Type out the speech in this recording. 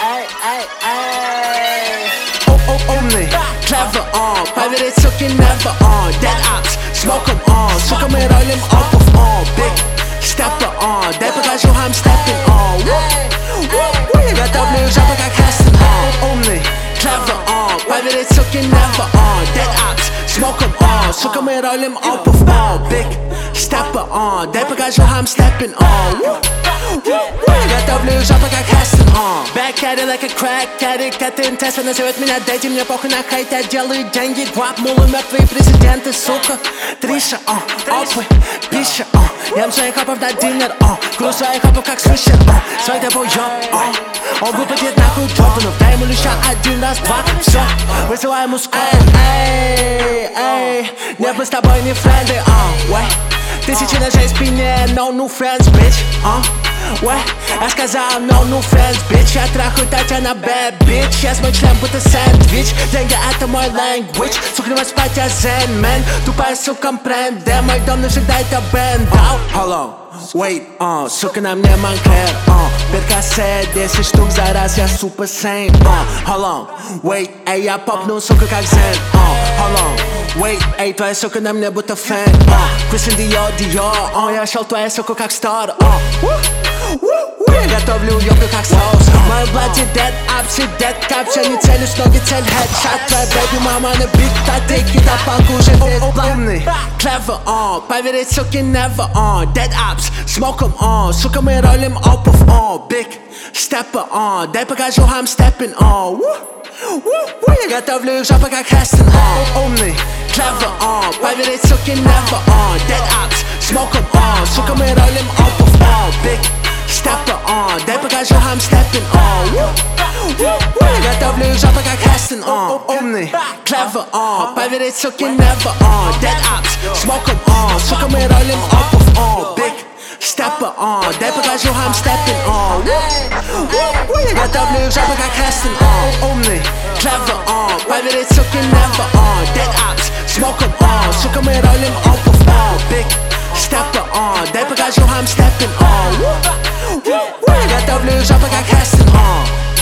Only clever Поверить, суки, never Dead ops, smoke 'em Сука, мы ролим опов Big stepper дай покажу, I'm stepping Я готовлю жопу, как Хестон Only clever Поверить, суки, never Dead ops, smoke 'em Сука, мы ролим опов Big stepper дай покажу, I'm stepping Я готовлю жопу, как Хестон Back at it like a crack addict Это интест, назовет меня Дэдди Мне похуй на хайт, я делаю деньги Гвап, мулы, мертвые президенты, сука Триша, опы, пища, Ем своих хапов на динер, Кру своих хапов, как свищер, Свой депо, Он выпадет нахуй ёбанув Дай ему леща один раз, два, всё Вызывай мускул, Нет, мы с тобой не френды, Тысячи ножей в спине, no new friends, bitch, я сказал no new friends, bitch Я трахаю Татьяна bad bitch Я мой член будто сэндвич Деньги это мой language Сука, не спать, я zen man Тупая сука, компренде Мой дом навсегда это бенд Hello, wait, сука, на мне Монклер Перкасе, 10 штук за раз, я супер сейн Hold on, wait, я попну, сука, как зен Hold on, wait, твоя сука на мне будто фэн Christian Dior, я шел твоя сука как стар Я готовлю ёбку как соус Мой блади dead, апси dead Капча, не целюсь, ноги цель, headshot Твоя baby мама на бит, татыки, да палку уже весь бланный Clever, поверить, суки, never Dead ops, smoke 'em Сука, мы ролим опов Big stepper дай покажу, I'm stepping Я готовлю их жопу, как Хестон Only clever поверить, суки, never Dead ops, smoke 'em Сука, мы ролим опов Big stepper дай покажу, I'm stepping Я готовлю их жопу, как Хестон Only clever поверить, суки, never Dead ops, smoke 'em Сука, мы ролим опов Big stepper дай покажу, I'm stepping Я готовлю их жопу, как Хестон Only clever поверить, суки, never Dead ops, smoke 'em Сука, мы ролим опов Big stepper дай покажу, I'm stepping Я готовлю их жопу, как Хестон